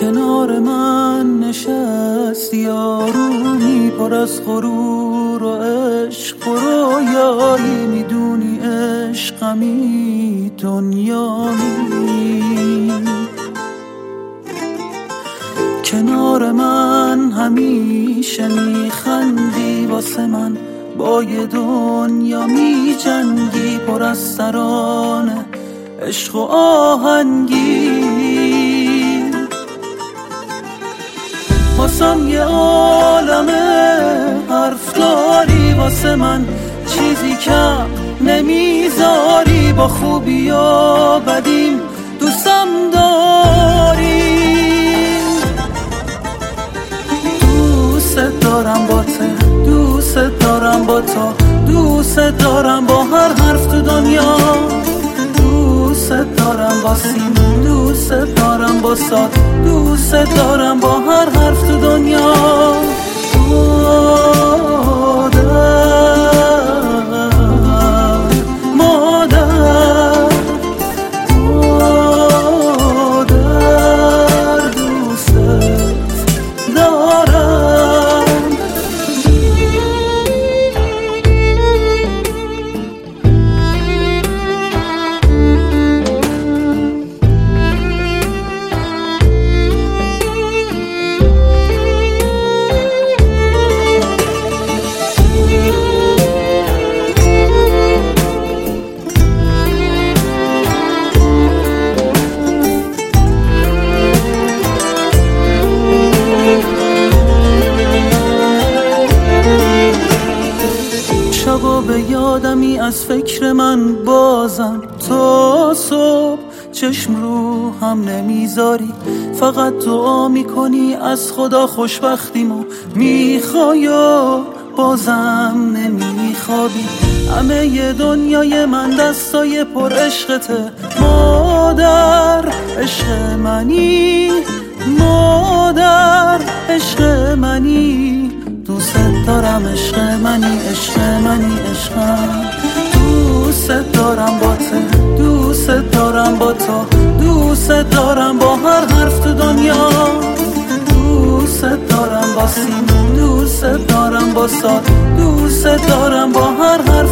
کنار من نشستی آرومی پر از غرور و عشق و رویایی، میدونی عشقمی دنیایی. کنار من همیشه میخندی واسه من، با یه دنیا میجنگی پر از ترانه عشق و آهنگی. واسم یه عالمه حرف داری واسه من، چیزی کم نمیذاری، با خوبی و بدیم دوستم داری. دوست دارم با ته، دوست دارم با تو، دوست دارم با هر حرف تو دنیا، دوست دارم با سیم، دوست دارم با سات، دوست دارم با هر حرف تو دنیا. شبا به یادمی از فکر من بازم، تا صبح چشم رو هم نمیذاری، فقط دعا میکنی از خدا خوشبختیمو میخوای و بازم نمیخوابی. همه ی دنیای من دستای پر عشقته مادر، عشق منی مادر، عشق منی، دوست دارم عشق منی، عشق منی، عشقم. دوست دارم با ته، دوست دارم با تو، دوست دارم با هر حرف تو دنیا، دوست دارم با سیم، دوست دارم با سات، دوست دارم با هر حرف